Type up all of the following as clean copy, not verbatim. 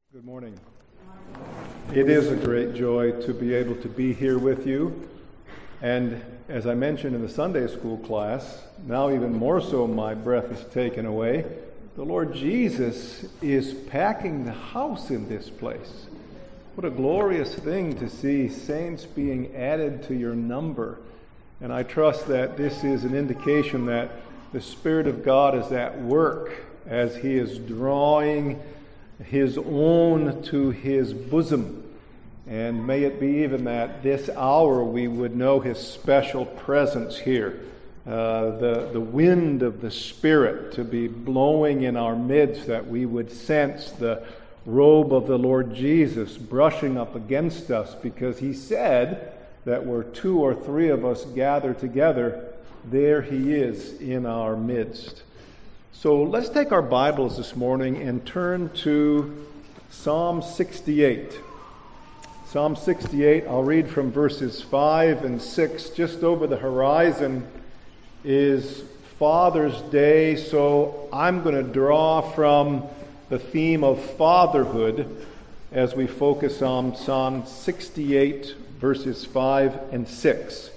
Good morning. It is a great joy to be able to be here with you. And as I mentioned in the Sunday school class, now even more so my breath is taken away. The Lord Jesus is packing the house in this place. What a glorious thing to see saints being added to your number. And I trust that this is an indication that the Spirit of God is at work as He is drawing His own to His bosom. And may it be even that this hour we would know His special presence here. The wind of the Spirit to be blowing in our midst, that we would sense the robe of the Lord Jesus brushing up against us, because He said that where two or three of us gather together, there He is in our midst. So let's take our Bibles this morning and turn to Psalm 68. Psalm 68, I'll read from verses 5 and 6. Just over the horizon is Father's Day, so I'm going to draw from the theme of fatherhood as we focus on Psalm 68, verses 5 and 6.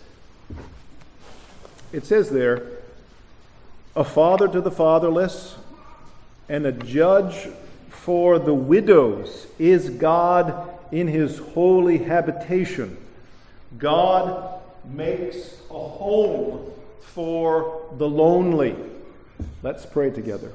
It says there, "A father to the fatherless and a judge for the widows is God in His holy habitation. God makes a home for the lonely." Let's pray together.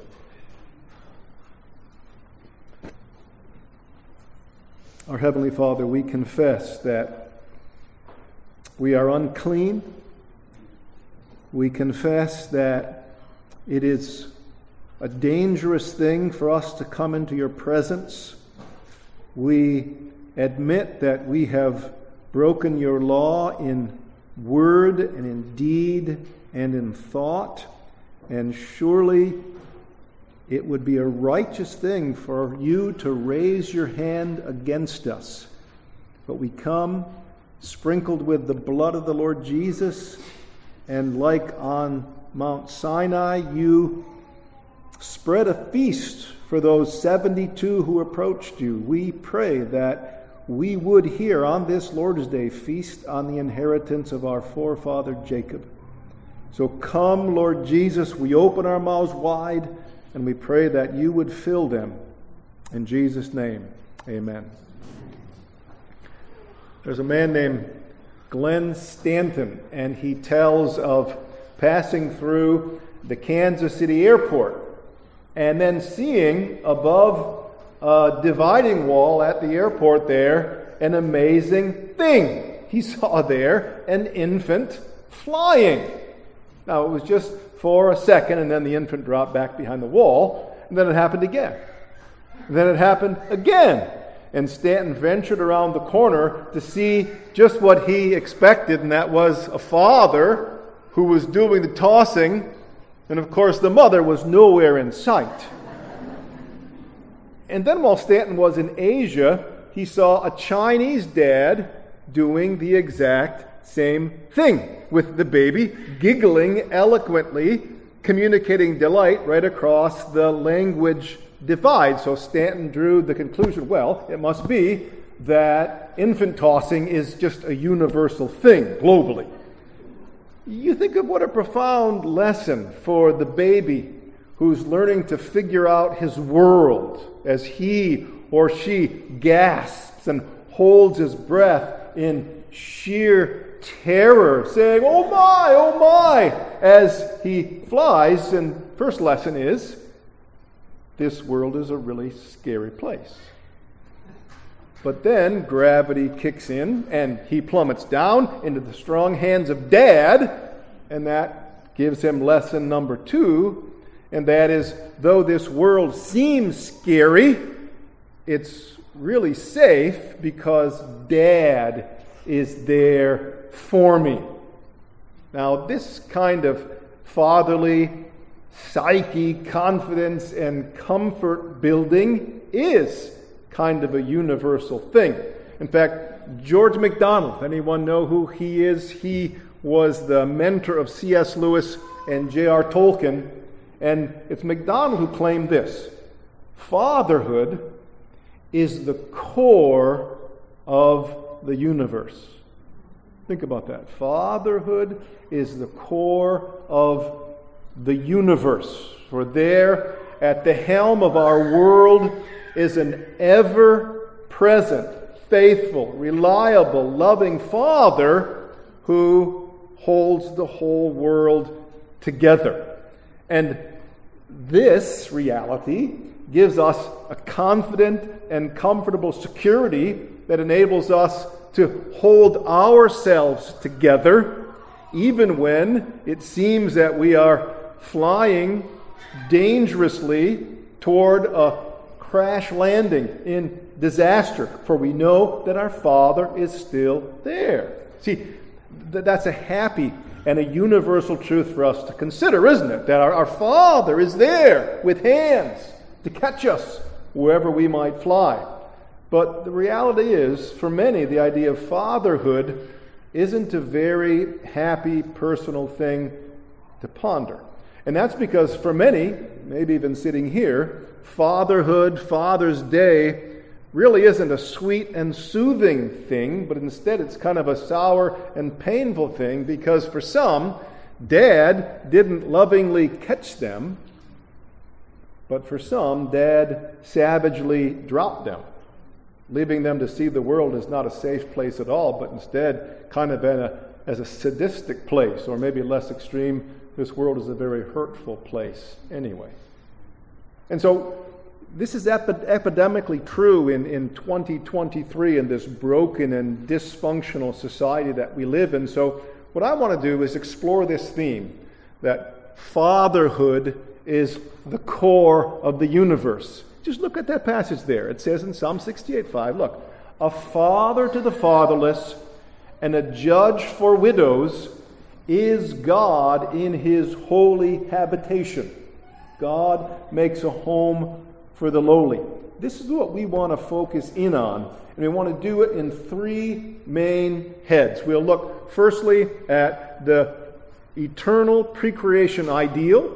Our Heavenly Father, we confess that we are unclean. We confess that it is a dangerous thing for us to come into your presence. We admit that we have broken your law in word and in deed and in thought, and surely it would be a righteous thing for you to raise your hand against us. But we come sprinkled with the blood of the Lord Jesus, and like on Mount Sinai, you spread a feast for those 72 who approached you. We pray that we would here on this Lord's Day feast on the inheritance of our forefather Jacob. So come, Lord Jesus, we open our mouths wide, and we pray that you would fill them. In Jesus' name, amen. There's a man named Glenn Stanton, and he tells of passing through the Kansas City airport and then seeing above a dividing wall at the airport there an amazing thing. He saw there an infant flying. Now, it was just for a second, and then the infant dropped back behind the wall, and then it happened again. And then it happened again. And Stanton ventured around the corner to see just what he expected, and that was a father who was doing the tossing, and of course the mother was nowhere in sight. And then while Stanton was in Asia, he saw a Chinese dad doing the exact same thing, with the baby giggling eloquently, communicating delight right across the language divide. So Stanton drew the conclusion, well, it must be that infant tossing is just a universal thing globally. You think of what a profound lesson for the baby who's learning to figure out his world as he or she gasps and holds his breath in sheer terror, saying, "Oh my," as he flies. And first lesson is, this world is a really scary place. But then gravity kicks in and he plummets down into the strong hands of Dad, and that gives him lesson number 2, and that is, though this world seems scary, it's really safe because Dad is there for me. Now, this kind of fatherly psyche, confidence, and comfort building is kind of a universal thing. In fact, George MacDonald, anyone know who he is? He was the mentor of C.S. Lewis and J.R. Tolkien, and it's MacDonald who claimed this: fatherhood is the core of the universe. Think about that. Fatherhood is the core of the universe. For there, at the helm of our world, is an ever-present, faithful, reliable, loving Father who holds the whole world together. And this reality gives us a confident and comfortable security that enables us to hold ourselves together, even when it seems that we are flying dangerously toward a crash landing in disaster, for we know that our Father is still there. See, that's a happy and a universal truth for us to consider, isn't it? That our Father is there with hands to catch us wherever we might fly. But the reality is, for many, the idea of fatherhood isn't a very happy personal thing to ponder. And that's because for many, maybe even sitting here, fatherhood, Father's Day, really isn't a sweet and soothing thing, but instead it's kind of a sour and painful thing, because for some, Dad didn't lovingly catch them, but for some, Dad savagely dropped them, leaving them to see the world as not a safe place at all, but instead kind of as a sadistic place, or maybe less extreme, this world is a very hurtful place anyway. And so this is epidemically true in 2023 in this broken and dysfunctional society that we live in. So what I want to do is explore this theme, that fatherhood is the core of the universe. Just look at that passage there. It says in Psalm 68:5, look, a father to the fatherless and a judge for widows is God in his holy habitation. God makes a home for the lowly. This is what we want to focus in on, and we want to do it in three main heads. We'll look firstly at the eternal pre-creation ideal.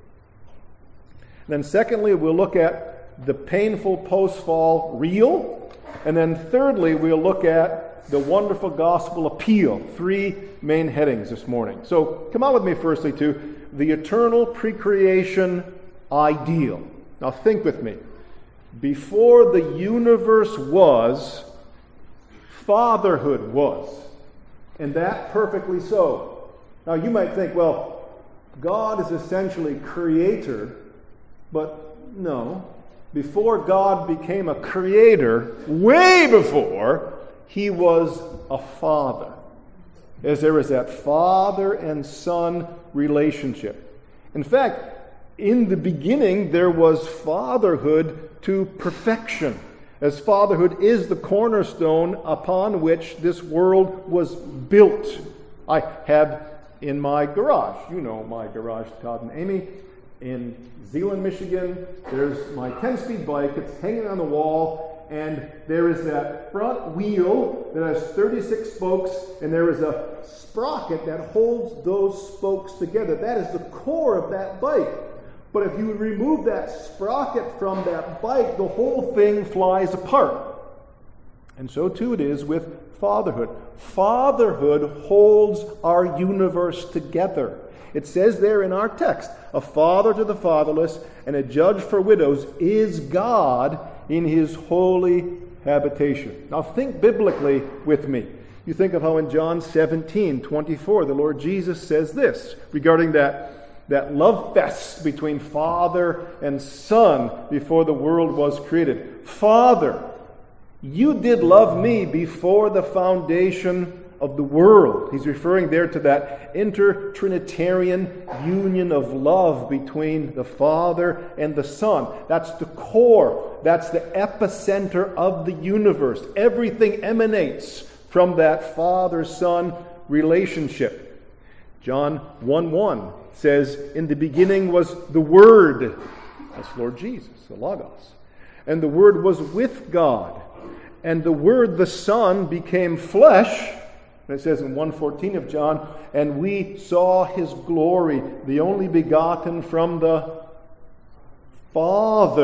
Then secondly, we'll look at the painful post-fall real. And then thirdly, we'll look at the wonderful gospel appeal. Three main headings this morning. So come on with me firstly to the eternal pre-creation ideal. Now think with me. Before the universe was, fatherhood was. And that perfectly so. Now you might think, well, God is essentially creator, but no. Before God became a creator, way before, he was a father. As there is that father and son relationship. In fact, in the beginning, there was fatherhood to perfection, as fatherhood is the cornerstone upon which this world was built. I have in my garage, you know my garage, Todd and Amy, in Zeeland, Michigan, there's my 10-speed bike. It's hanging on the wall, and there is that front wheel that has 36 spokes, and there is a sprocket that holds those spokes together. That is the core of that bike. But if you remove that sprocket from that bike, the whole thing flies apart. And so too it is with fatherhood. Fatherhood holds our universe together. It says there in our text, a father to the fatherless and a judge for widows is God in his holy habitation. Now think biblically with me. You think of how in John 17:24, the Lord Jesus says this regarding that love fest between Father and Son before the world was created. Father, you did love me before the foundation of the world. He's referring there to that inter-Trinitarian union of love between the Father and the Son. That's the core. That's the epicenter of the universe. Everything emanates from that Father-Son relationship. John 1:1 says, in the beginning was the Word. That's Lord Jesus, the Logos. And the Word was with God. And the Word, the Son, became flesh. And it says in 1:14 of John, and we saw his glory, the only begotten from the Father.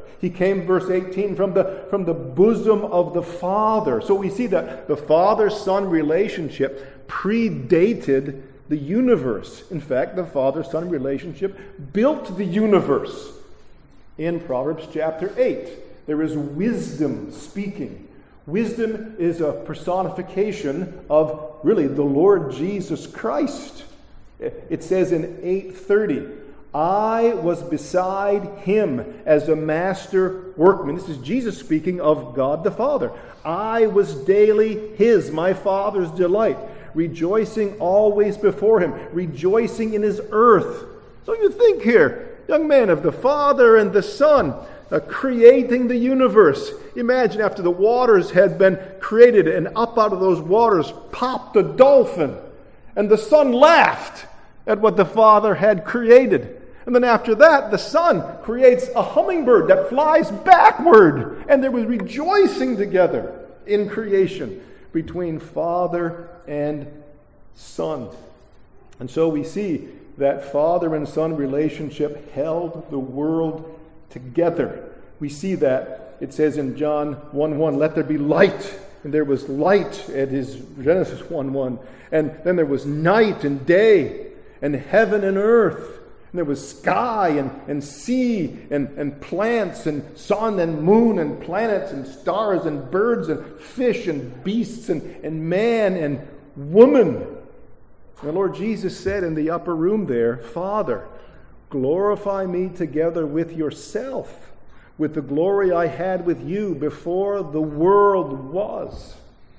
He came, verse 18, from the bosom of the Father. So we see that the Father-Son relationship predated the universe. In fact, the Father-Son relationship built the universe. In Proverbs chapter 8, there is wisdom speaking. Wisdom is a personification of, really, the Lord Jesus Christ. It says in 8:30, I was beside him as a master workman. This is Jesus speaking of God the Father. I was daily his, my Father's delight, rejoicing always before him, rejoicing in his earth. So you think here, young man, of the Father and the Son creating the universe. Imagine after the waters had been created and up out of those waters popped a dolphin. And the Son laughed at what the Father had created. And then after that, the Son creates a hummingbird that flies backward. And there was rejoicing together in creation between Father and Son. And so we see that Father and Son relationship held the world together. We see that. It says in John 1:1, let there be light. And there was light at his Genesis 1:1. And then there was night and day, and heaven and earth. And there was sky and sea and plants and sun and moon and planets and stars and birds and fish and beasts and man and woman. And the Lord Jesus said in the upper room there, Father, glorify me together with yourself, with the glory I had with you before the world was.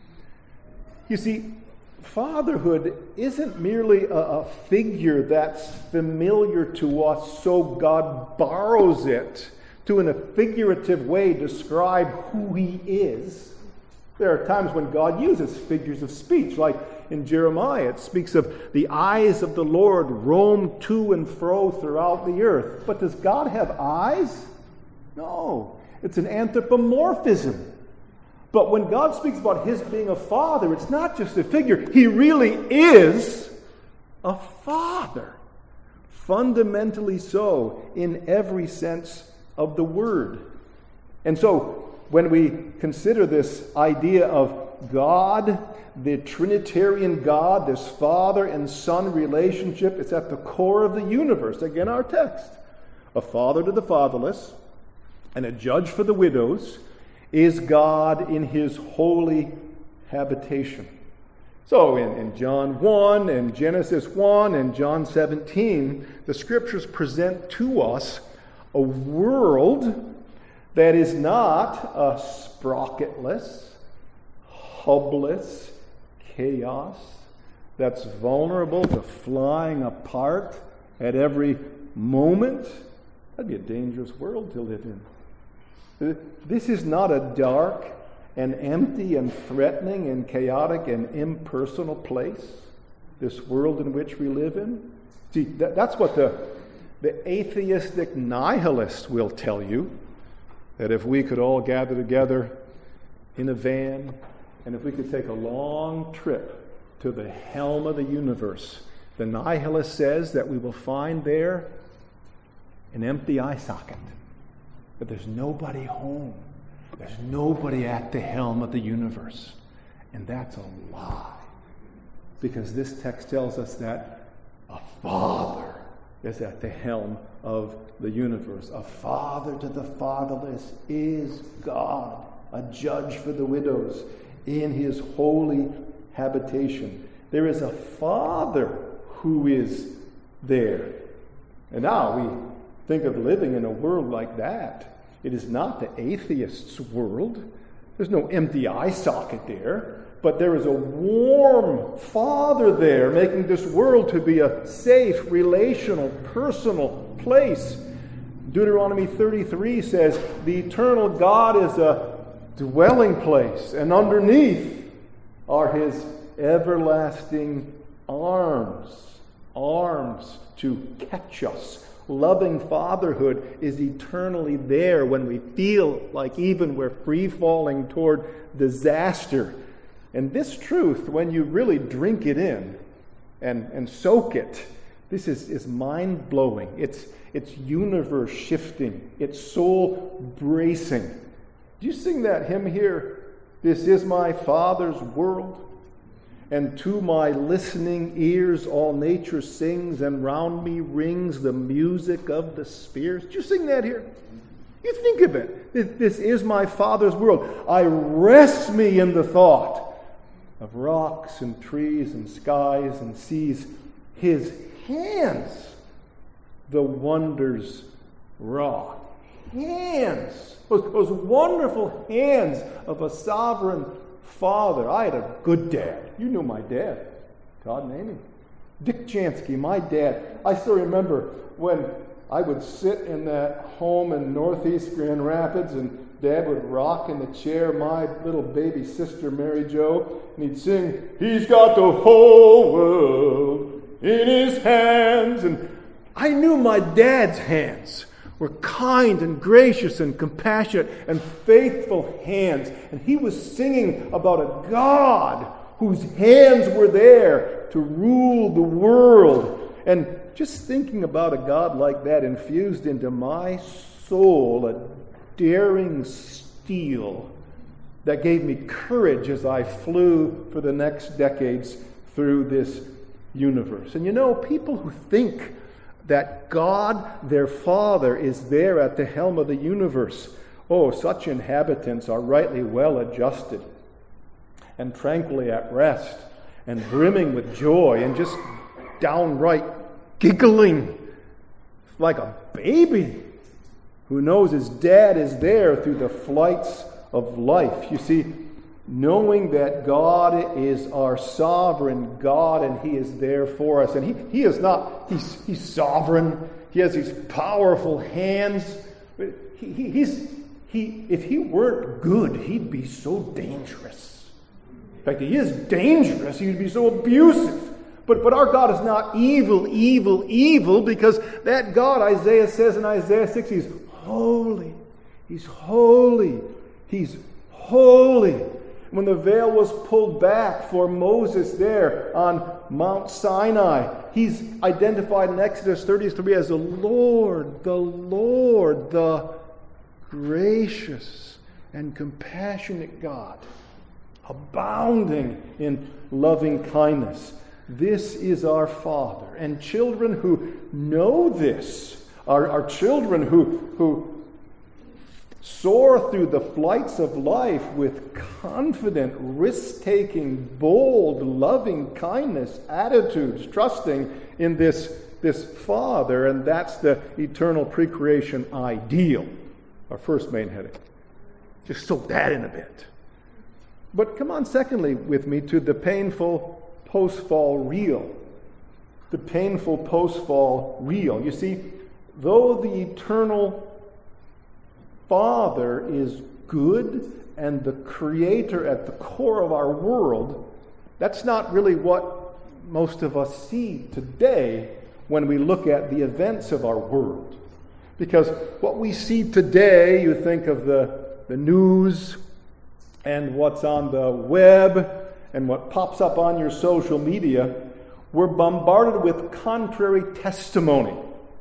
You see, fatherhood isn't merely a figure that's familiar to us, so God borrows it to, in a figurative way, describe who he is. There are times when God uses figures of speech, like in Jeremiah, it speaks of the eyes of the Lord roam to and fro throughout the earth. But does God have eyes? No. It's an anthropomorphism. But when God speaks about his being a father, it's not just a figure. He really is a father. Fundamentally so in every sense of the word. And so when we consider this idea of God, the Trinitarian God, this Father and Son relationship, it's at the core of the universe. Again, our text. A father to the fatherless and a judge for the widows is God in his holy habitation. So in John 1 and Genesis 1 and John 17, the scriptures present to us a world that is not a sprocketless, hubless chaos that's vulnerable to flying apart at every moment. That'd be a dangerous world to live in. This is not a dark and empty and threatening and chaotic and impersonal place, this world in which we live in. See, that's what the atheistic nihilist will tell you, that if we could all gather together in a van, and if we could take a long trip to the helm of the universe, the nihilist says that we will find there an empty eye socket. But there's nobody home. There's nobody at the helm of the universe. And that's a lie. Because this text tells us that a father is at the helm of the universe. A father to the fatherless is God, a judge for the widows in his holy habitation. There is a father who is there. And now we think of living in a world like that. It is not the atheist's world. There's no empty eye socket there. But there is a warm Father there, making this world to be a safe, relational, personal place. Deuteronomy 33 says, the eternal God is a dwelling place, and underneath are his everlasting arms to catch us. Loving fatherhood is eternally there when we feel like even we're free-falling toward disaster. And this truth, when you really drink it in and soak it, This is mind-blowing. It's universe-shifting. It's soul-bracing. Do you sing that hymn here? This is my Father's world, and to my listening ears all nature sings, and round me rings the music of the spheres. Do you sing that here? You think of it. This is my Father's world. I rest me in the thought of rocks and trees and skies and seas. His hands the wonders wrought. Hands. Those wonderful hands of a sovereign Father. I had a good dad. You knew my dad. God name him. Dick Jansky, my dad. I still remember when I would sit in that home in Northeast Grand Rapids, and Dad would rock in the chair, my little baby sister, Mary Jo, and he'd sing, "He's got the whole world in his hands." And I knew my dad's hands were kind and gracious and compassionate and faithful hands. And he was singing about a God whose hands were there to rule the world. And just thinking about a God like that infused into my soul a daring steel that gave me courage as I flew for the next decades through this universe. And you know, people who think that God, their Father, is there at the helm of the universe, oh, such inhabitants are rightly well adjusted and tranquilly at rest and brimming with joy and just downright giggling like a baby who knows his dad is there through the flights of life. You see, knowing that God is our sovereign God and He is there for us. And He is not, He's sovereign. He has these powerful hands. If He weren't good, He'd be so dangerous. In fact, He is dangerous. He'd be so abusive. But our God is not evil, because that God, Isaiah says in Isaiah 6, He's holy. He's holy. He's holy. When the veil was pulled back for Moses there on Mount Sinai, he's identified in Exodus 33 as the Lord, the gracious and compassionate God, abounding in loving kindness. This is our Father. And children who know this are children who soar through the flights of life with confident, risk-taking, bold, loving kindness attitudes, trusting in this Father, and that's the eternal pre-creation ideal. Our first main heading. Just soak that in a bit. But come on, secondly, with me to the painful post-fall real. The painful post-fall real. You see, though the eternal Father is good and the Creator at the core of our world, that's not really what most of us see today when we look at the events of our world. Because what we see today, you think of the news and what's on the web and what pops up on your social media, we're bombarded with contrary testimony.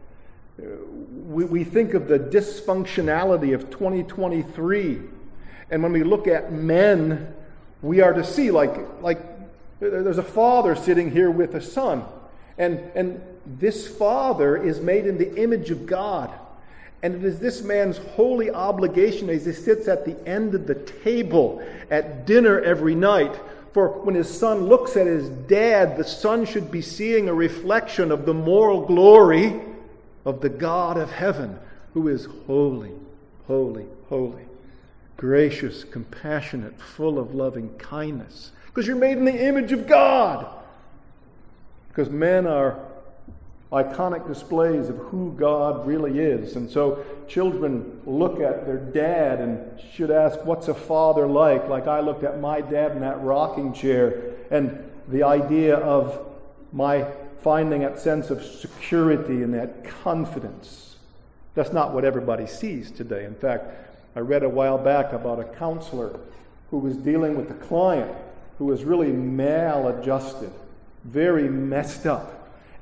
We think of the dysfunctionality of 2023. And when we look at men, we are to see like there's a father sitting here with a son. And this father is made in the image of God. And it is this man's holy obligation as he sits at the end of the table at dinner every night. For when his son looks at his dad, the son should be seeing a reflection of the moral glory of the God of heaven, who is holy, holy, holy, gracious, compassionate, full of loving kindness. Because you're made in the image of God. Because men are iconic displays of who God really is. And so children look at their dad and should ask, what's a father like? Like I looked at my dad in that rocking chair, and the idea of my finding that sense of security and that confidence. That's not what everybody sees today. In fact, I read a while back about a counselor who was dealing with a client who was really maladjusted, very messed up.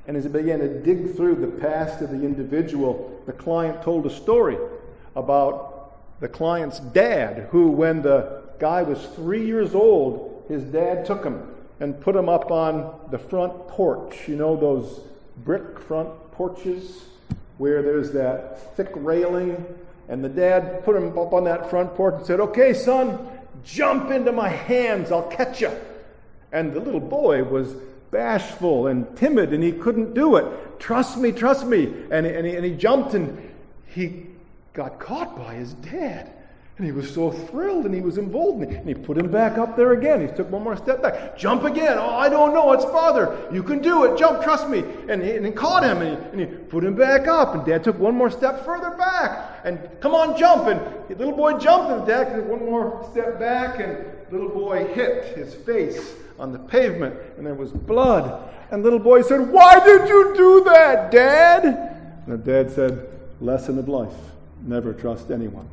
And as he began to dig through the past of the individual, the client told a story about the client's dad, who, when the guy was 3 years old, his dad took him and put him up on the front porch. You know those brick front porches where there's that thick railing? And the dad put him up on that front porch and said, "Okay, son, jump into my hands, I'll catch you." And the little boy was bashful and timid, and he couldn't do it. Trust me. And he jumped, and he got caught by his dad. And he was so thrilled, and he was emboldened. And he put him back up there again. He took one more step back. "Jump again." "Oh, I don't know. It's Father. You can do it. Jump, trust me." And he caught him, and he put him back up. And Dad took one more step further back. And, "Come on, jump." And the little boy jumped, and Dad took one more step back, and the little boy hit his face on the pavement, and there was blood. And the little boy said, "Why did you do that, Dad?" And the dad said, "Lesson of life. Never trust anyone."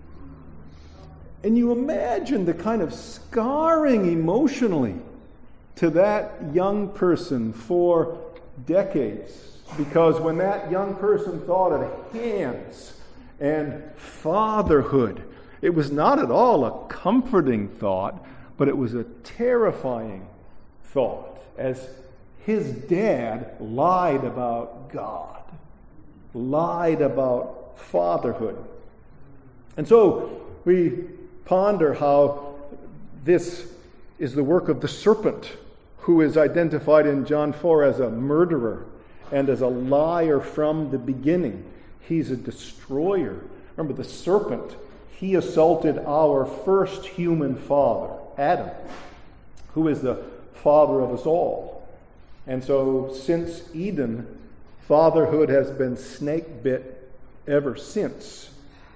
And you imagine the kind of scarring emotionally to that young person for decades. Because when that young person thought of hands and fatherhood, it was not at all a comforting thought, but it was a terrifying thought, as his dad lied about God, lied about fatherhood. And so we ponder how this is the work of the serpent, who is identified in John 4 as a murderer and as a liar from the beginning. He's a destroyer. Remember, the serpent, he assaulted our first human father, Adam, who is the father of us all. And so since Eden, fatherhood has been snake-bit ever since.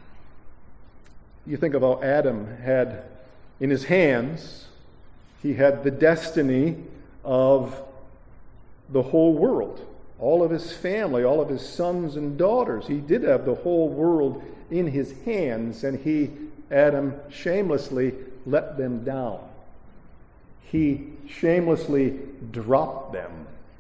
You think of how Adam had in his hands, he had the destiny of the whole world, all of his family, all of his sons and daughters. He did have the whole world in his hands, and Adam, shamelessly let them down. He shamelessly dropped them.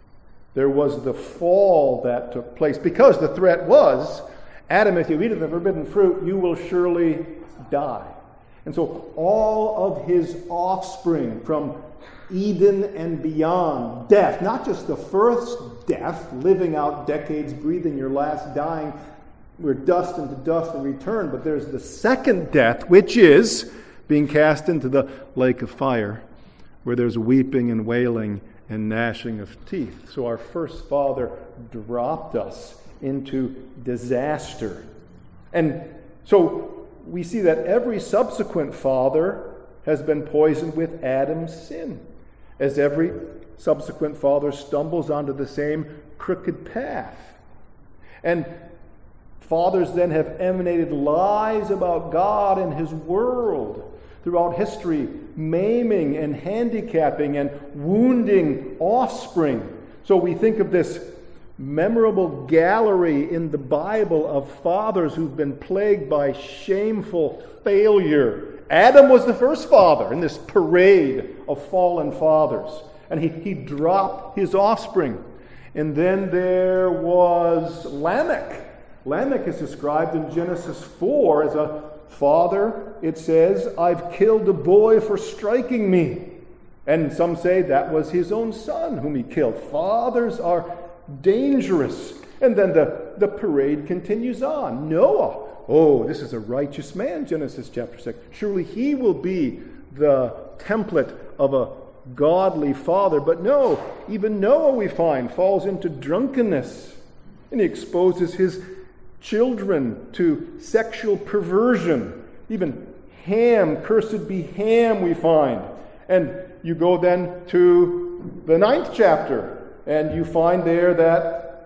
There was the fall that took place, because the threat was, "Adam, if you eat of the forbidden fruit, you will surely die." And so all of his offspring from Eden and beyond, death, not just the first death, living out decades, breathing your last, dying, we're dust into dust and return, but there's the second death, which is being cast into the lake of fire, where there's weeping and wailing and gnashing of teeth. So our first father dropped us into disaster. And so we see that every subsequent father has been poisoned with Adam's sin, as every subsequent father stumbles onto the same crooked path. And fathers then have emanated lies about God and his world throughout history, maiming and handicapping and wounding offspring. So we think of this memorable gallery in the Bible of fathers who've been plagued by shameful failure. Adam was the first father in this parade of fallen fathers, and he dropped his offspring. And then there was Lamech. Lamech is described in Genesis 4 as a father. It says, "I've killed a boy for striking me." And some say that was his own son whom he killed. Fathers are dangerous. And then the parade continues on. Noah. Oh, this is a righteous man, Genesis chapter 6. Surely he will be the template of a godly father. But no, even Noah, we find, falls into drunkenness. And he exposes his children to sexual perversion. Even Ham, cursed be Ham, we find. And you go then to the 9th chapter, and you find there that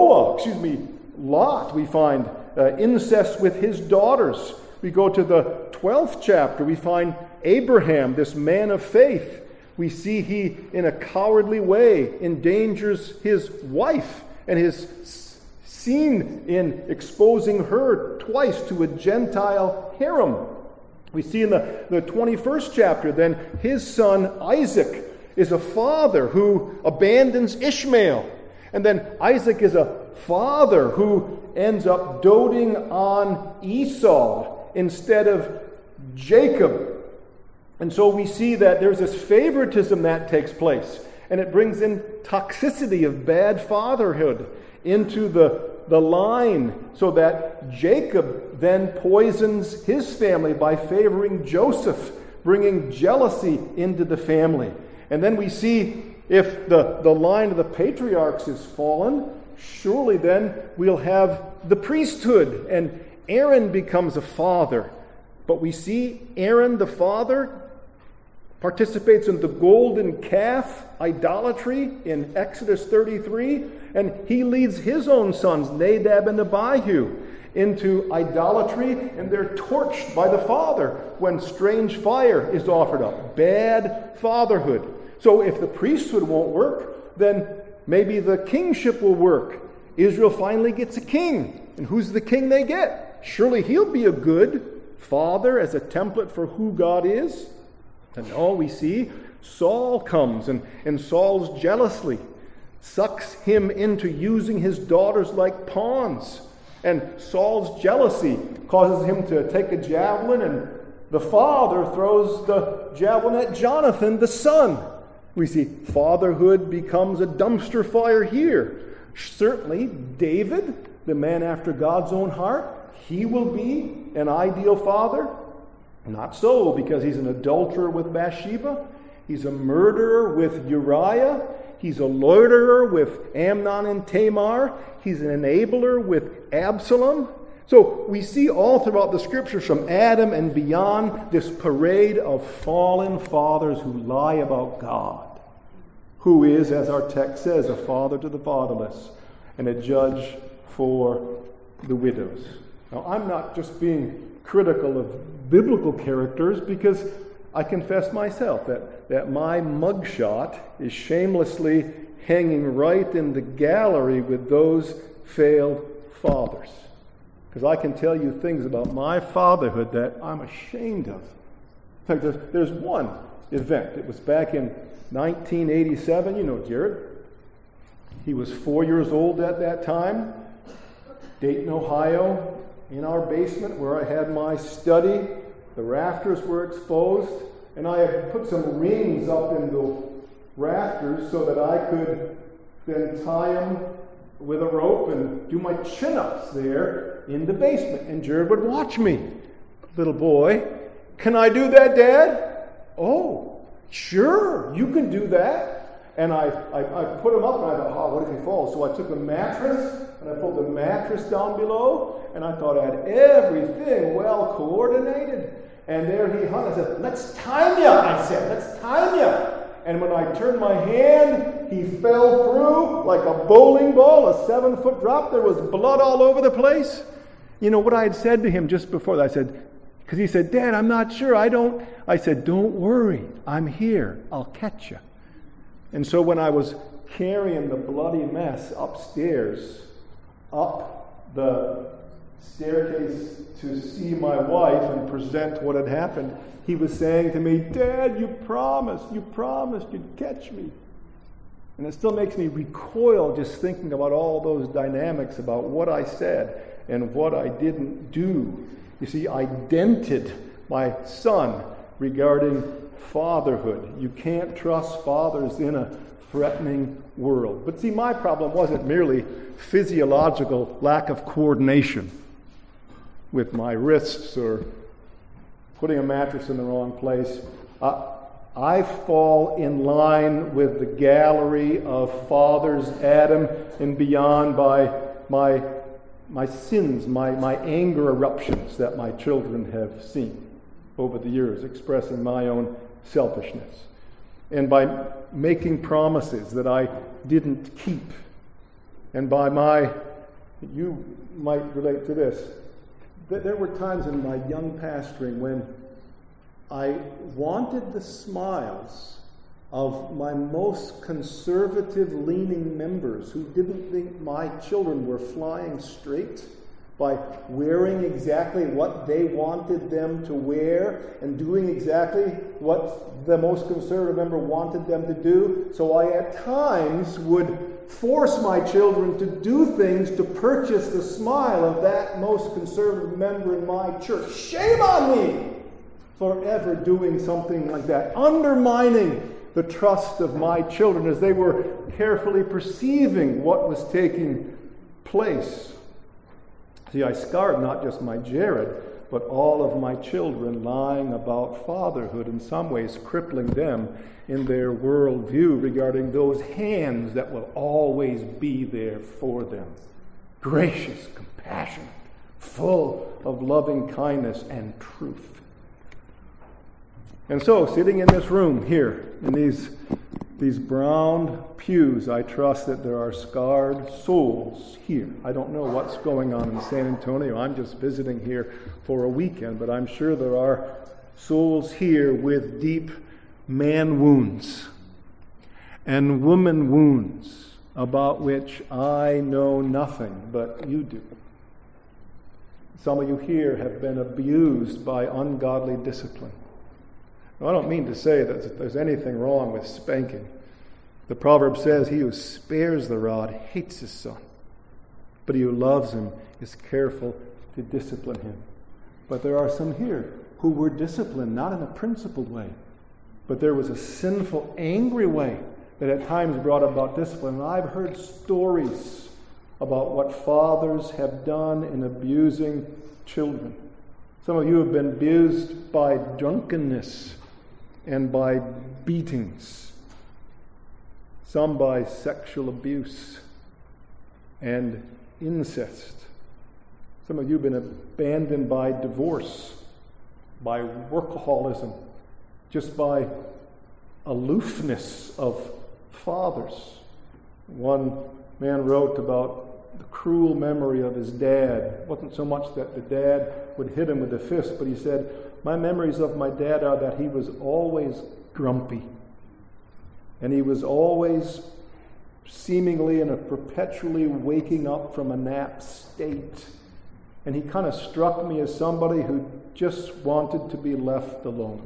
Lot, we find incest with his daughters. We go to the 12th chapter, we find Abraham, this man of faith. We see he, in a cowardly way, endangers his wife, and is seen in exposing her twice to a Gentile harem. We see in the 21st chapter, then, his son Isaac is a father who abandons Ishmael. And then Isaac is a father who ends up doting on Esau instead of Jacob. And so we see that there's this favoritism that takes place. And it brings in toxicity of bad fatherhood into the line, so that Jacob then poisons his family by favoring Joseph, bringing jealousy into the family. And then we see if the line of the patriarchs is fallen, surely then we'll have the priesthood, and Aaron becomes a father. But we see Aaron the father participates in the golden calf idolatry in Exodus 33, and he leads his own sons, Nadab and Abihu, into idolatry, and they're torched by the father when strange fire is offered up. Bad fatherhood. So if the priesthood won't work, then maybe the kingship will work. Israel finally gets a king. And who's the king they get? Surely he'll be a good father as a template for who God is. And all we see, Saul comes, and Saul's jealously sucks him into using his daughters like pawns. And Saul's jealousy causes him to take a javelin, and the father throws the javelin at Jonathan, the son. We see fatherhood becomes a dumpster fire here. Certainly, David, the man after God's own heart, he will be an ideal father. Not so, because he's an adulterer with Bathsheba. He's a murderer with Uriah. He's a loiterer with Amnon and Tamar. He's an enabler with Absalom. So we see all throughout the scriptures from Adam and beyond this parade of fallen fathers who lie about God, who is, as our text says, a father to the fatherless and a judge for the widows. Now, I'm not just being critical of biblical characters, because I confess myself that my mugshot is shamelessly hanging right in the gallery with those failed fathers. Because I can tell you things about my fatherhood that I'm ashamed of. In fact, there's one event. It was back in 1987. You know Jared. He was 4 years old at that time. Dayton, Ohio. In our basement where I had my study, the rafters were exposed, and I had put some rings up in the rafters so that I could then tie them with a rope and do my chin-ups there in the basement. And Jared would watch me. Little boy, can I do that, Dad? Oh, sure, you can do that. And I put him up, and I thought, oh, what if he falls? So I took a mattress, and I pulled the mattress down below, and I thought I had everything well coordinated. And there he hung. I said, let's time ya, I said, let's time ya. And when I turned my hand, he fell through like a bowling ball, a 7-foot drop. There was blood all over the place. You know what I had said to him just before that? I said, because he said, Dad, I'm not sure. I said, don't worry. I'm here. I'll catch you. And so when I was carrying the bloody mess upstairs, up the staircase to see my wife and present what had happened, he was saying to me, Dad, you promised you'd catch me. And it still makes me recoil just thinking about all those dynamics about what I said and what I didn't do. You see, I dented my son regarding fatherhood. You can't trust fathers in a threatening world. But see, my problem wasn't merely physiological lack of coordination with my wrists or putting a mattress in the wrong place. I fall in line with the gallery of fathers, Adam and beyond, by my sins, my anger eruptions that my children have seen over the years, expressing my own selfishness, and by making promises that I didn't keep, and by you might relate to this, there were times in my young pastoring when I wanted the smiles of my most conservative-leaning members who didn't think my children were flying straight by wearing exactly what they wanted them to wear and doing exactly what the most conservative member wanted them to do. So I at times would force my children to do things to purchase the smile of that most conservative member in my church. Shame on me for ever doing something like that, undermining the trust of my children as they were carefully perceiving what was taking place. See, I scarred not just my Jared, but all of my children, lying about fatherhood, in some ways crippling them in their worldview regarding those hands that will always be there for them. Gracious, compassionate, full of loving kindness and truth. And so, sitting in this room here, in these brown pews, I trust that there are scarred souls here. I don't know what's going on in San Antonio. I'm just visiting here for a weekend, but I'm sure there are souls here with deep man wounds and woman wounds about which I know nothing, but you do. Some of you here have been abused by ungodly discipline. Now, I don't mean to say that there's anything wrong with spanking. The proverb says, he who spares the rod hates his son, but he who loves him is careful to discipline him. But there are some here who were disciplined, not in a principled way, but there was a sinful, angry way that at times brought about discipline. And I've heard stories about what fathers have done in abusing children. Some of you have been abused by drunkenness and by beatings. Some by sexual abuse and incest. Some of you have been abandoned by divorce, by workaholism, just by aloofness of fathers. One man wrote about the cruel memory of his dad. It wasn't so much that the dad would hit him with a fist, but he said, my memories of my dad are that he was always grumpy. And he was always seemingly in a perpetually waking up from a nap state. And he kind of struck me as somebody who just wanted to be left alone.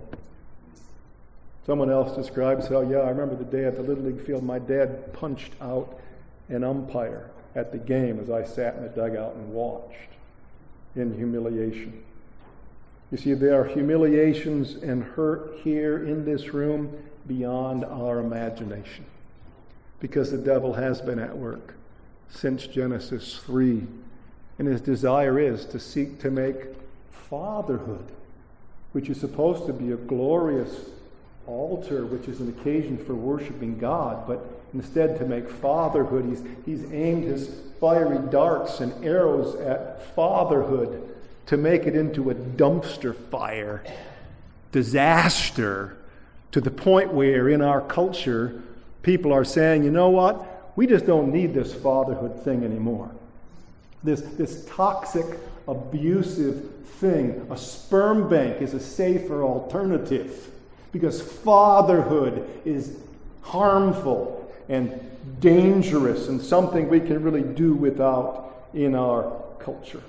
Someone else describes how, I remember the day at the Little League field, my dad punched out an umpire at the game as I sat in the dugout and watched in humiliation. You see, there are humiliations and hurt here in this room beyond our imagination, because the devil has been at work since Genesis 3, and his desire is to seek to make fatherhood, which is supposed to be a glorious altar, which is an occasion for worshiping God, but instead to make fatherhood, he's aimed his fiery darts and arrows at fatherhood to make it into a dumpster fire disaster, to the point where in our culture people are saying, you know what, we just don't need this fatherhood thing anymore. This toxic, abusive thing, a sperm bank is a safer alternative, because fatherhood is harmful and dangerous and something we can really do without in our culture.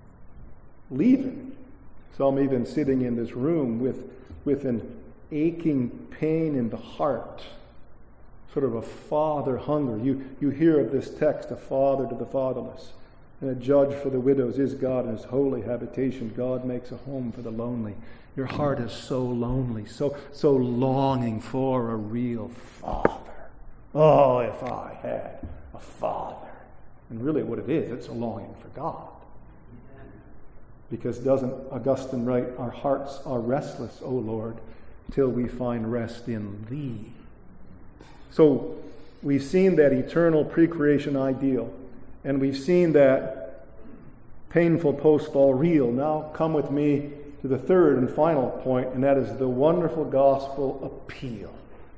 Leaving. Some even sitting in this room with an aching pain in the heart, sort of a father hunger. You hear of this text, a father to the fatherless, and a judge for the widows is God in his holy habitation. God makes a home for the lonely. Your heart is so lonely, so longing for a real father. Oh, if I had a father. And really what it is, it's a longing for God. Because doesn't Augustine write, our hearts are restless, O Lord, till we find rest in Thee. So we've seen that eternal pre-creation ideal, and we've seen that painful post-fall real. Now come with me to the third and final point, and that is the wonderful gospel appeal.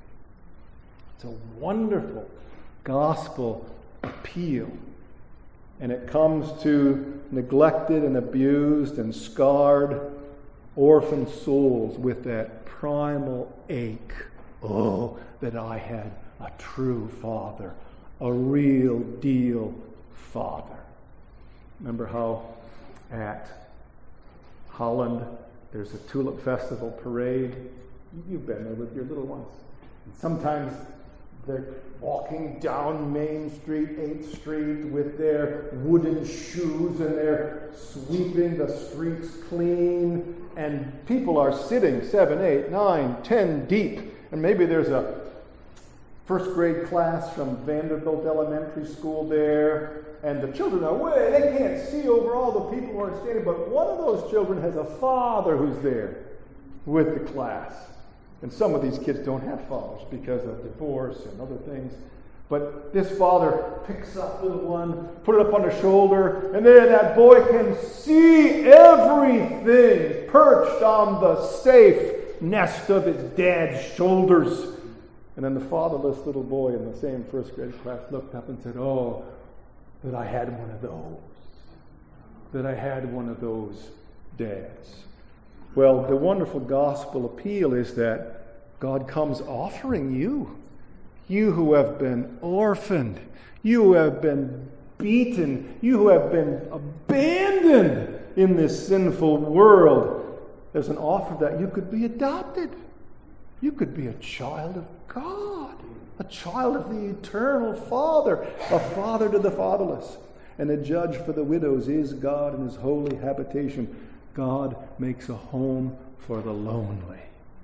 It's a wonderful gospel appeal. And it comes to neglected and abused and scarred orphan souls with that primal ache. Oh, that I had a true father, a real deal father. Remember how at Holland there's a Tulip Festival parade? You've been there with your little ones. And sometimes They're walking down Main Street, 8th Street, with their wooden shoes, and they're sweeping the streets clean. And people are sitting 7, 8, 9, 10 deep. And maybe there's a first grade class from Vanderbilt Elementary School there. And the children are way, they can't see over all the people who are standing. But one of those children has a father who's there with the class. And some of these kids don't have fathers because of divorce and other things. But this father picks up little one, put it up on the shoulder, and there that boy can see everything perched on the safe nest of his dad's shoulders. And then the fatherless little boy in the same first grade class looked up and said, "Oh, that I had one of those. That I had one of those dads." Well, the wonderful gospel appeal is that God comes offering you who have been orphaned, you who have been beaten, you who have been abandoned in this sinful world. There's an offer that you could be adopted. You could be a child of God, a child of the eternal Father, a father to the fatherless. And a judge for the widows is God in his holy habitation. God makes a home for the lonely.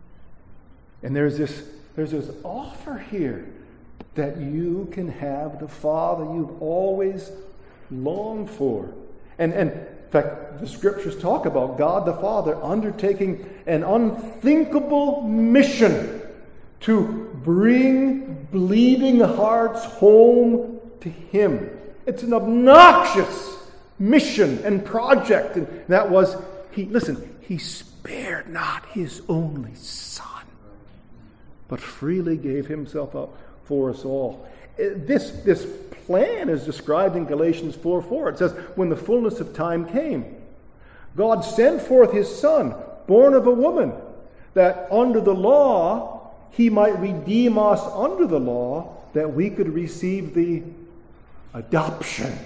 And there's this offer here that you can have the Father you've always longed for. And in fact, the scriptures talk about God the Father undertaking an unthinkable mission to bring bleeding hearts home to Him. It's an obnoxious mission and project. And that was, He spared not His only Son, but freely gave Himself up for us all. This plan is described in Galatians 4:4. It says, when the fullness of time came, God sent forth His Son, born of a woman, that under the law He might redeem us under the law, that we could receive the adoption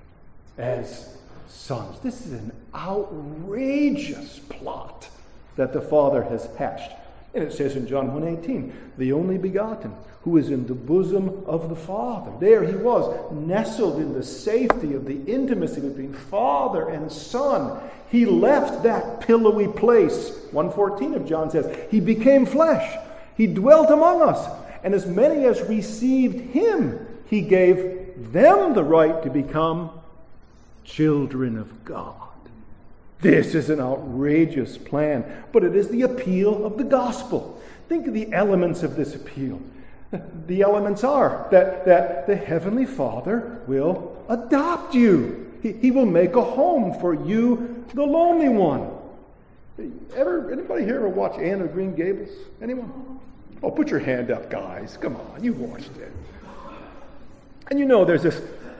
as sons. This is an outrageous plot that the Father has hatched. And it says in John 1:18, the only begotten, who is in the bosom of the Father. There He was, nestled in the safety of the intimacy between Father and Son. He left that pillowy place. 1:14 of John says, He became flesh. He dwelt among us. And as many as received Him, He gave them the right to become children of God. This is an outrageous plan, but it is the appeal of the gospel. Think of the elements of this appeal. The elements are that the Heavenly Father will adopt you. He will make a home for you, the lonely one. Anybody here ever watch Anne of Green Gables? Anyone? Oh, put your hand up, guys. Come on, you watched it. And you know there's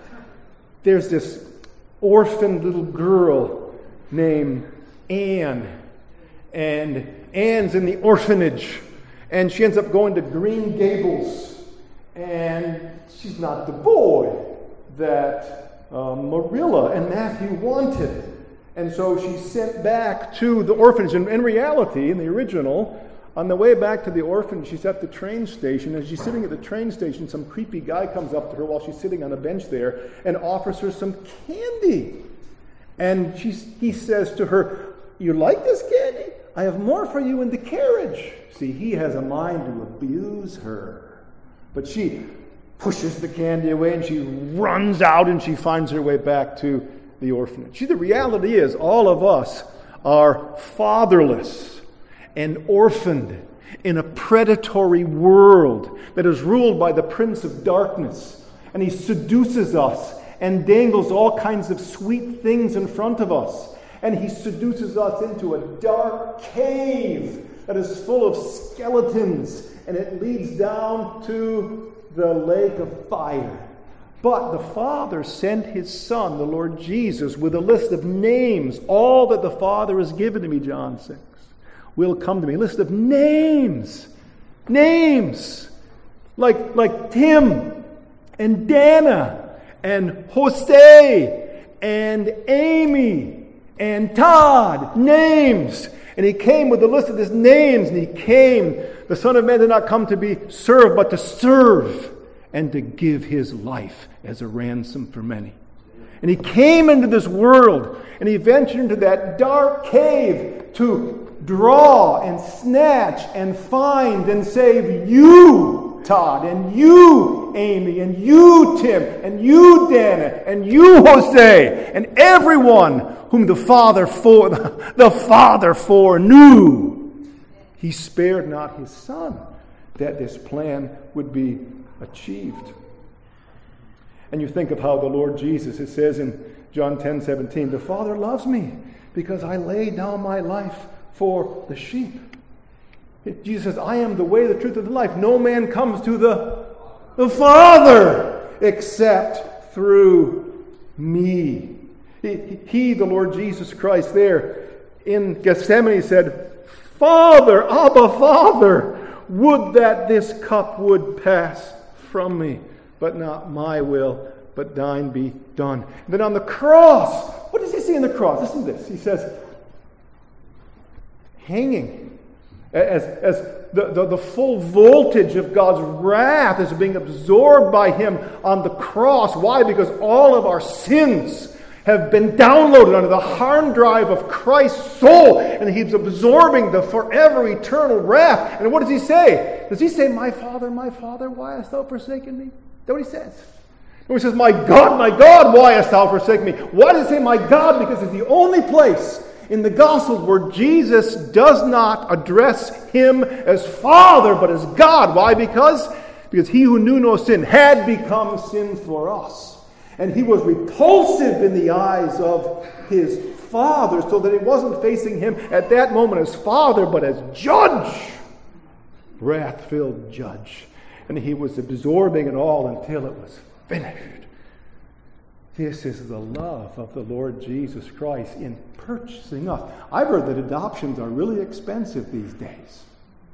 this orphaned little girl named Anne. And Anne's in the orphanage. And she ends up going to Green Gables. And she's not the boy that Marilla and Matthew wanted. And so she's sent back to the orphanage. And in reality, in the original, on the way back to the orphanage, she's at the train station. As she's sitting at the train station, some creepy guy comes up to her while she's sitting on a bench there and offers her some candy. And he says to her, "You like this candy? I have more for you in the carriage." See, he has a mind to abuse her. But she pushes the candy away and she runs out and she finds her way back to the orphanage. See, the reality is all of us are fatherless and orphaned in a predatory world that is ruled by the Prince of Darkness. And he seduces us and dangles all kinds of sweet things in front of us. And he seduces us into a dark cave that is full of skeletons, and it leads down to the lake of fire. But the Father sent His Son, the Lord Jesus, with a list of names. All that the Father has given to me, John 6, will come to me. A list of names. Names. Like Tim and Dana and Jose and Amy and Todd. Names. And He came with a list of His names, and the The Son of Man did not come to be served, but to serve and to give his life as a ransom for many. And he came into this world, and he ventured into that dark cave to draw and snatch and find and save you, Todd, and you, Amy, and you, Tim, and you, Dana, and you, Jose, and everyone whom the Father foreknew. He spared not his Son, that this plan would be achieved. And you think of how the Lord Jesus, it says in John 10:17, the Father loves me because I lay down my life for the sheep. Jesus says, I am the way, the truth, and the life. No man comes to the Father except through me. He, the Lord Jesus Christ, there in Gethsemane said, Father, Abba, Father, would that this cup would pass from me, but not my will, but thine be done. And then on the cross, what does he say in the cross? Listen to this. He says, hanging, as the full voltage of God's wrath is being absorbed by him on the cross. Why? Because all of our sins have been downloaded onto the hard drive of Christ's soul, and he's absorbing the forever eternal wrath. And what does he say? Does he say, my Father, why hast thou forsaken me? Is that what he says? No, he says, my God, why hast thou forsaken me? Why does he say my God? Because it's the only place in the Gospels where Jesus does not address him as Father, but as God. Why? Because he who knew no sin had become sin for us. And he was repulsive in the eyes of his Father, so that it wasn't facing him at that moment as Father, but as Judge. Wrath-filled Judge. And he was absorbing it all until it was finished. This is the love of the Lord Jesus Christ in purchasing us. I've heard that adoptions are really expensive these days.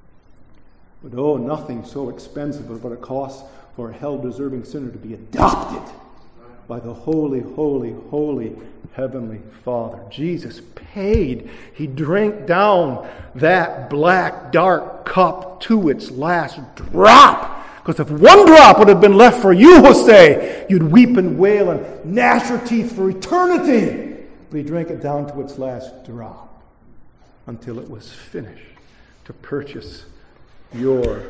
But nothing so expensive as what it costs for a hell-deserving sinner to be adopted by the holy, holy, holy Heavenly Father. Jesus paid. He drank down that black, dark cup to its last drop. Because if one drop would have been left for you, Jose, you'd weep and wail and gnash your teeth for eternity. But he drank it down to its last drop until it was finished to purchase your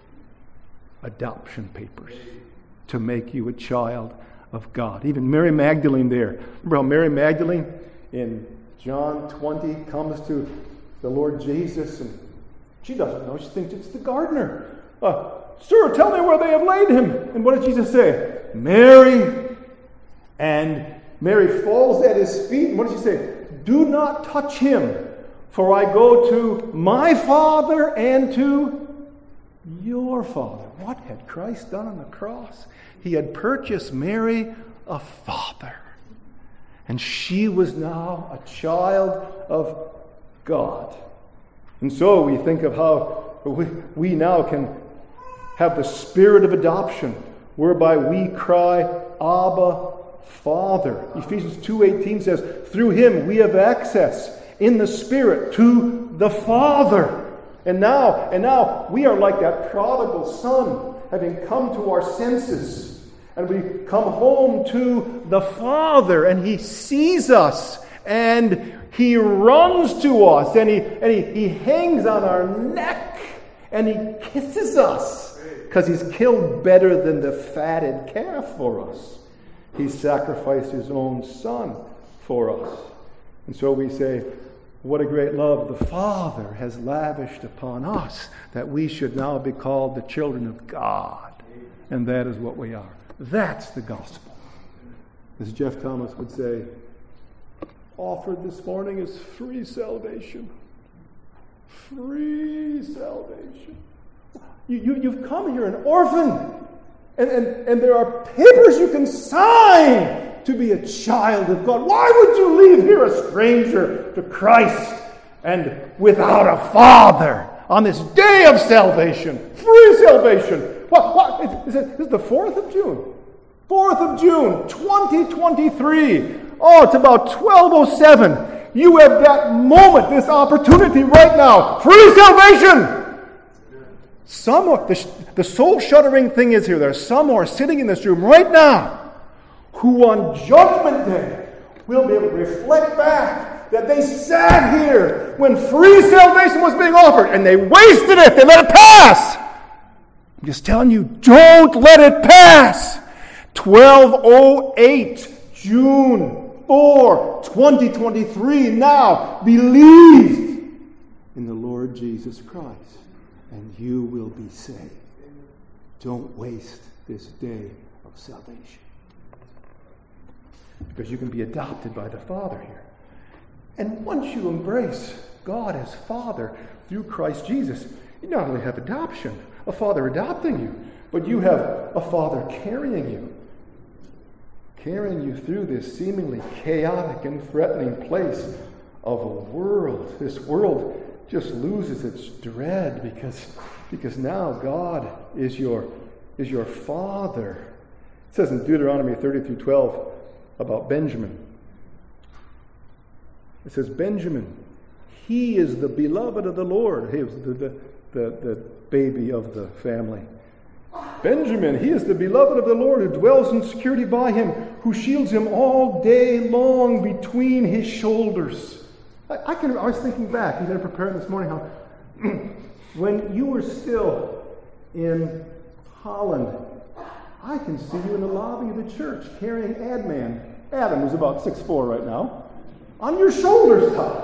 adoption papers, to make you a child of God. Even Mary Magdalene there. Remember how Mary Magdalene in John 20 comes to the Lord Jesus, and she doesn't know. She thinks it's the gardener. Sir, tell me where they have laid him. And what did Jesus say? Mary. And Mary falls at his feet. And what did she say? Do not touch him, for I go to my Father and to your Father. What had Christ done on the cross? He had purchased Mary a father. And she was now a child of God. And so we think of how we now can have the spirit of adoption, whereby we cry, Abba, Father. Ephesians 2:18 says, through him we have access in the Spirit to the Father. And now we are like that prodigal son, having come to our senses. And we come home to the Father, and he sees us, and he runs to us, and he hangs on our neck, and he kisses us, because he's killed better than the fatted calf for us. He sacrificed his own son for us. And so we say, what a great love the Father has lavished upon us, that we should now be called the children of God. And that is what we are. That's the gospel. As Jeff Thomas would say, offered this morning is free salvation. Free salvation. You've come here an orphan, and there are papers you can sign to be a child of God. Why would you leave here a stranger to Christ and without a father on this day of salvation? Free salvation. What? This is the 4th of June. 4th of June, 2023. Oh, it's about 12:07. You have that moment, this opportunity right now. Free salvation. the soul-shuddering thing is here. There are some who are sitting in this room right now who on Judgment Day will be able to reflect back that they sat here when free salvation was being offered and they wasted it. They let it pass. I'm just telling you, don't let it pass. 12:08, June 4, 2023. Now, believe in the Lord Jesus Christ, and you will be saved. Don't waste this day of salvation. Because you can be adopted by the Father here. And once you embrace God as Father through Christ Jesus, you not only have adoption, a Father adopting you, but you have a Father carrying you through this seemingly chaotic and threatening place of a world. This world just loses its dread because now God is your Father. It says in Deuteronomy 30-12 about Benjamin. It says, Benjamin, he is the beloved of the Lord. He was the baby of the family. Benjamin, he is the beloved of the Lord, who dwells in security by him, who shields him all day long between his shoulders. I was thinking back, even preparing this morning, how when you were still in Holland, I can see you in the lobby of the church carrying Adman. Adam, who's about 6'4" right now, on your shoulders, Todd.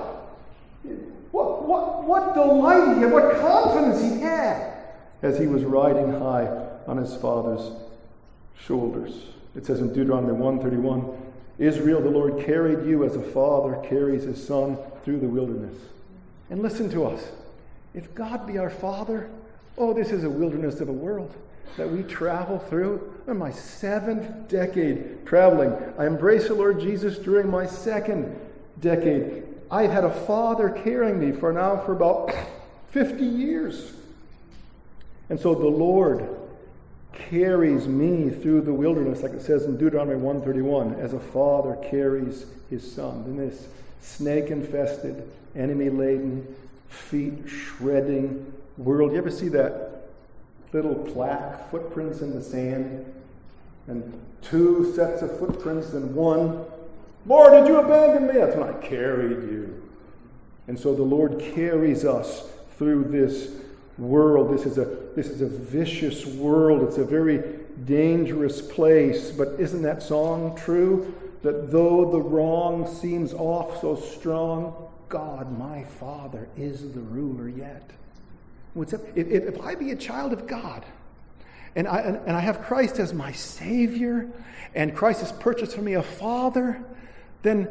What delight he had, what confidence he had as he was riding high on his father's shoulders. It says in Deuteronomy 1:31, Israel, the Lord carried you as a father carries his son through the wilderness. And listen to us. If God be our Father, this is a wilderness of a world that we travel through. In my 7th decade traveling, I embraced the Lord Jesus during my 2nd decade. I've had a Father carrying me for about 50 years. And so the Lord carries me through the wilderness, like it says in Deuteronomy 1:31, as a father carries his son in this snake-infested, enemy-laden, feet-shredding world. You ever see that little plaque, footprints in the sand, and 2 sets of footprints and one? Lord, did you abandon me? That's when I carried you. And so the Lord carries us through this world. This is a vicious world. It's a very dangerous place. But isn't that song true? That though the wrong seems off so strong, God, my Father, is the ruler yet. If I be a child of God, and I have Christ as my Savior, and Christ has purchased for me a Father, then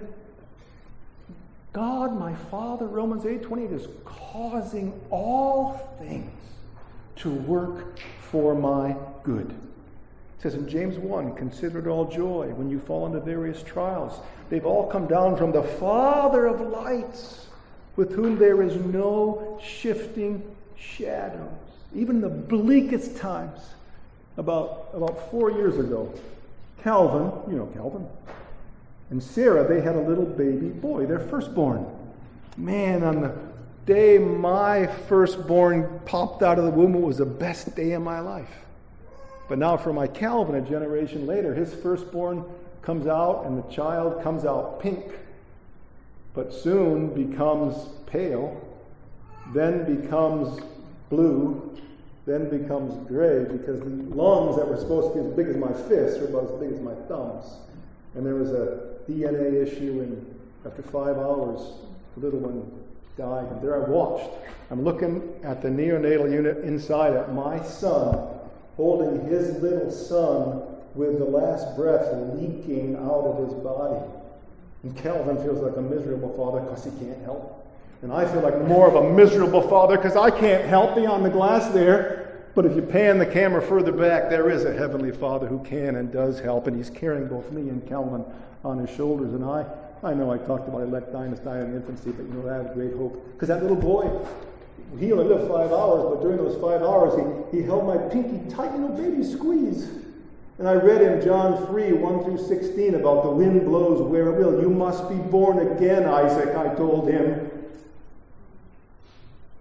God, my Father, Romans 8:28, is causing all things to work for my good. It says in James 1, consider it all joy when you fall into various trials. They've all come down from the Father of lights, with whom there is no shifting shadows. Even the bleakest times. About 4 years ago, Calvin, you know Calvin, and Sarah, they had a little baby boy, their firstborn. Man, on the day my firstborn popped out of the womb, it was the best day of my life. But now for my Calvin, a generation later, his firstborn comes out, and the child comes out pink, but soon becomes pale, then becomes blue, then becomes gray, because the lungs that were supposed to be as big as my fists are about as big as my thumbs. And there was a DNA issue, and after 5 hours, the little one died. And there I watched. I'm looking at the neonatal unit inside at my son, holding his little son with the last breath leaking out of his body. And Calvin feels like a miserable father because he can't help. And I feel like more of a miserable father because I can't help beyond the glass there. But if you pan the camera further back, there is a Heavenly Father who can and does help, and He's carrying both me and Calvin on His shoulders. And I know I talked about electinus dying in infancy, but I have great hope. Because that little boy, he only lived 5 hours, but during those 5 hours, he held my pinky tight, baby squeeze. And I read in John 3:1-16 about the wind blows where it will. You must be born again, Isaac, I told him.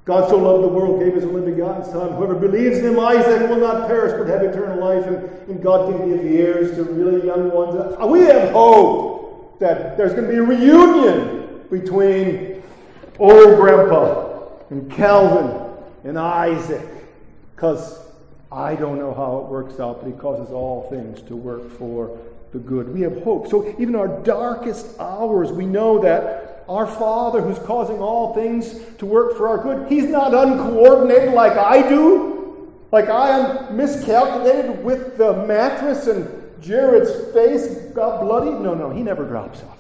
God so loved the world, gave his only begotten Son. Whoever believes in him, Isaac, will not perish but have eternal life. And God can give the heirs to really young ones. We have hope that there's going to be a reunion between old Grandpa and Calvin and Isaac. Because I don't know how it works out, but he causes all things to work for the good. We have hope. So even our darkest hours, we know that our Father who's causing all things to work for our good, he's not uncoordinated like I do. Like I am miscalculated with the mattress and Jared's face got bloody. No, he never drops us.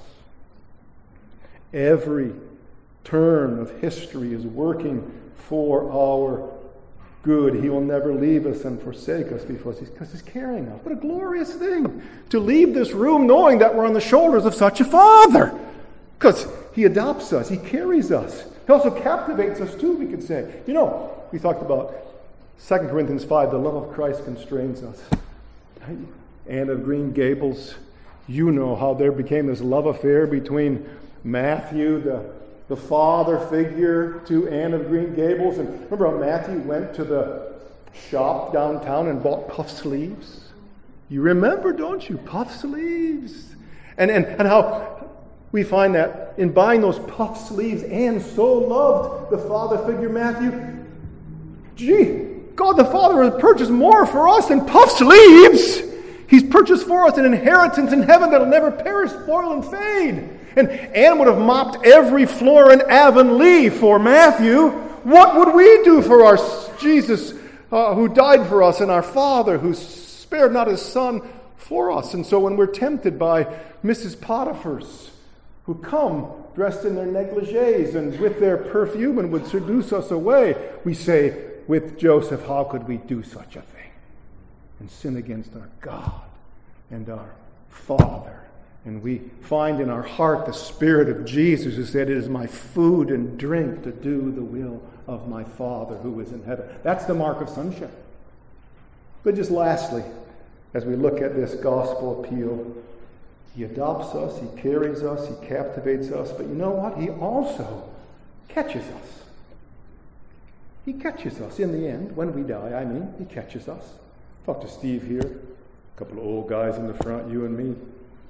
Every turn of history is working for our good. He will never leave us and forsake us because he's carrying us. What a glorious thing to leave this room knowing that we're on the shoulders of such a Father. Because he adopts us. He carries us. He also captivates us too, we could say. You know, we talked about 2 Corinthians 5, the love of Christ constrains us. Right? Anne of Green Gables, you know how there became this love affair between Matthew, the father figure, to Anne of Green Gables. And remember how Matthew went to the shop downtown and bought puff sleeves? You remember, don't you? Puff sleeves. And how we find that in buying those puff sleeves, Anne so loved the father figure Matthew. Gee, God the Father has purchased more for us than puff sleeves. He's purchased for us an inheritance in heaven that'll never perish, spoil, and fade. And Anne would have mopped every floor in Avonlea for Matthew. What would we do for our Jesus who died for us and our Father who spared not his Son for us? And so when we're tempted by Mrs. Potiphar's who come dressed in their negligees and with their perfume and would seduce us away, we say, with Joseph, how could we do such a thing and sin against our God and our Father? And we find in our heart the Spirit of Jesus who said, it is my food and drink to do the will of my Father who is in heaven. That's the mark of sonship. But just lastly, as we look at this gospel appeal, he adopts us, he carries us, he captivates us, but you know what? He also catches us. He catches us in the end. When we die, he catches us. Talk to Steve here, a couple of old guys in the front, you and me. It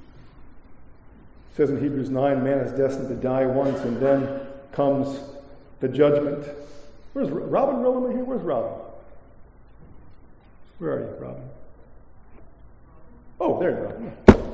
says in Hebrews 9, man is destined to die once, and then comes the judgment. Where's Robin Rillman here? Where's Robin? Where are you, Robin? Oh, there you are.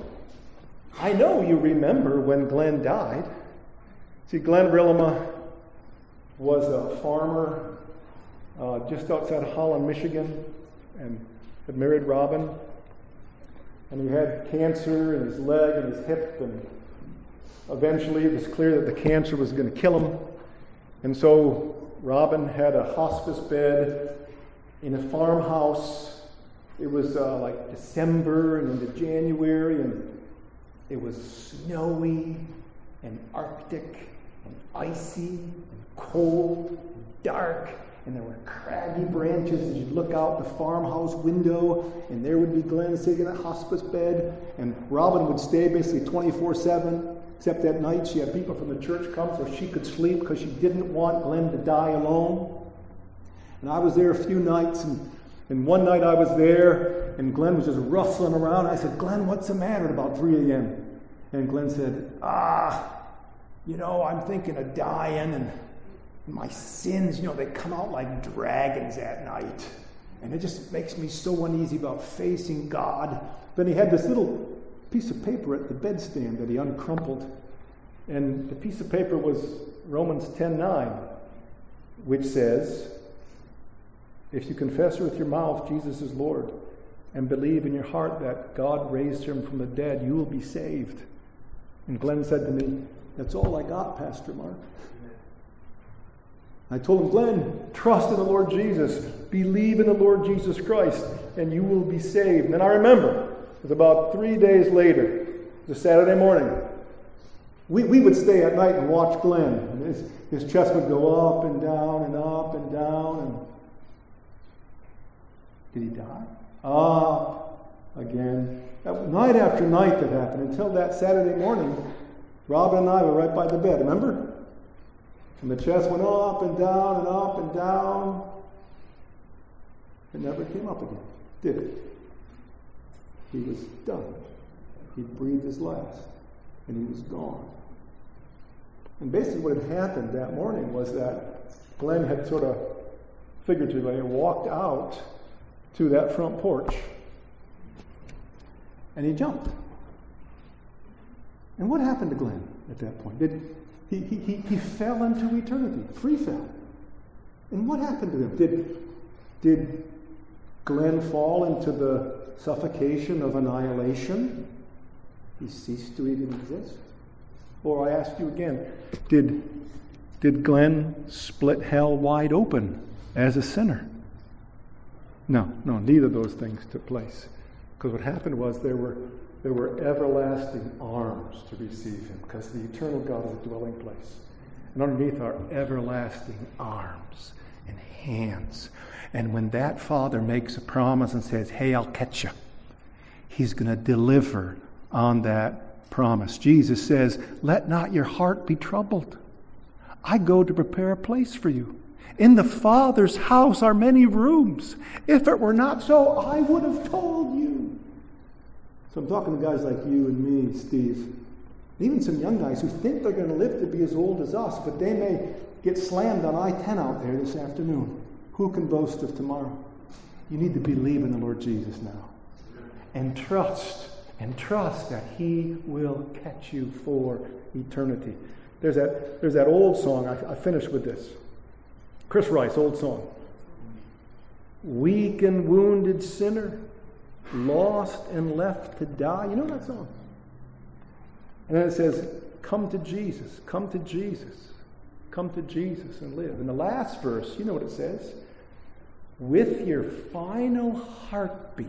I know you remember when Glenn died. See, Glenn Rillema was a farmer just outside Holland, Michigan, and had married Robin. And he had cancer in his leg and his hip, and eventually it was clear that the cancer was going to kill him. And so Robin had a hospice bed in a farmhouse. It was like December and into January, and it was snowy and Arctic and icy and cold and dark, and there were craggy branches as you'd look out the farmhouse window, and there would be Glenn sitting in a hospice bed, and Robin would stay basically 24/7, except at night she had people from the church come so she could sleep because she didn't want Glenn to die alone. And I was there a few nights, and one night I was there, and Glenn was just rustling around. I said, Glenn, what's the matter? At about 3 a.m. And Glenn said, I'm thinking of dying, and my sins, they come out like dragons at night. And it just makes me so uneasy about facing God. Then he had this little piece of paper at the bedstand that he uncrumpled. And the piece of paper was Romans 10:9, which says, if you confess with your mouth Jesus is Lord and believe in your heart that God raised him from the dead, you will be saved. And Glenn said to me, that's all I got, Pastor Mark. I told him, Glenn, trust in the Lord Jesus. Believe in the Lord Jesus Christ, and you will be saved. And then I remember, it was about 3 days later, it was a Saturday morning. We would stay at night and watch Glenn. And his chest would go up and down and up and down. And did he die? Again. Night after night that happened, until that Saturday morning, Robin and I were right by the bed, remember? And the chest went up and down and up and down. It never came up again, did it? He was done. He breathed his last, and he was gone. And basically what had happened that morning was that Glenn had sort of figuratively walked out to that front porch, and he jumped. And what happened to Glenn at that point? He fell into eternity, free fell. And what happened to him? Did Glenn fall into the suffocation of annihilation? He ceased to even exist? Or I ask you again, did Glenn split hell wide open as a sinner? No, neither of those things took place. Because what happened was there were everlasting arms to receive him, because the eternal God is a dwelling place. And underneath are everlasting arms and hands. And when that Father makes a promise and says, hey, I'll catch you, he's going to deliver on that promise. Jesus says, let not your heart be troubled. I go to prepare a place for you. In the Father's house are many rooms. If it were not so, I would have told you. So I'm talking to guys like you and me, Steve. Even some young guys who think they're going to live to be as old as us, but they may get slammed on I-10 out there this afternoon. Who can boast of tomorrow? You need to believe in the Lord Jesus now. And trust that he will catch you for eternity. There's that old song. I finished with this. Chris Rice, old song. Weak and wounded sinner, lost and left to die. You know that song? And then it says, come to Jesus, come to Jesus, come to Jesus and live. In the last verse, you know what it says? With your final heartbeat,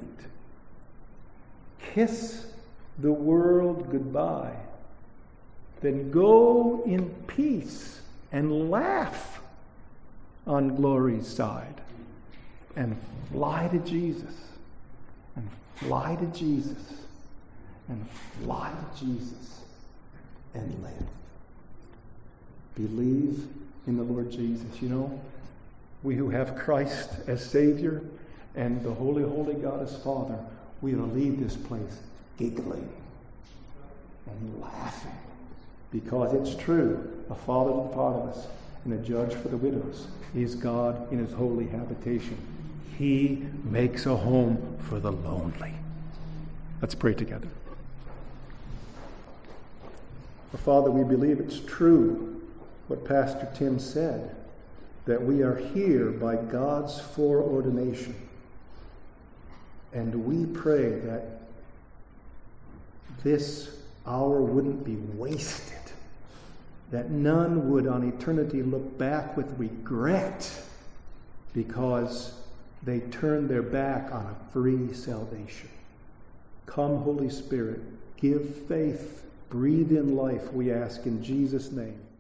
kiss the world goodbye. Then go in peace and laugh on glory's side. And fly to Jesus. And fly to Jesus. And fly to Jesus. And live. Believe in the Lord Jesus. You know, we who have Christ as Savior and the Holy, Holy God as Father, we will leave this place giggling and laughing, because it's true, a father to the fatherless and a judge for the widows is God in his holy habitation. He makes a home for the lonely. Let's pray together. Father, we believe it's true what Pastor Tim said, that we are here by God's foreordination. And we pray that this hour wouldn't be wasted, that none would on eternity look back with regret because they turned their back on a free salvation. Come, Holy Spirit, give faith, breathe in life, we ask in Jesus' name.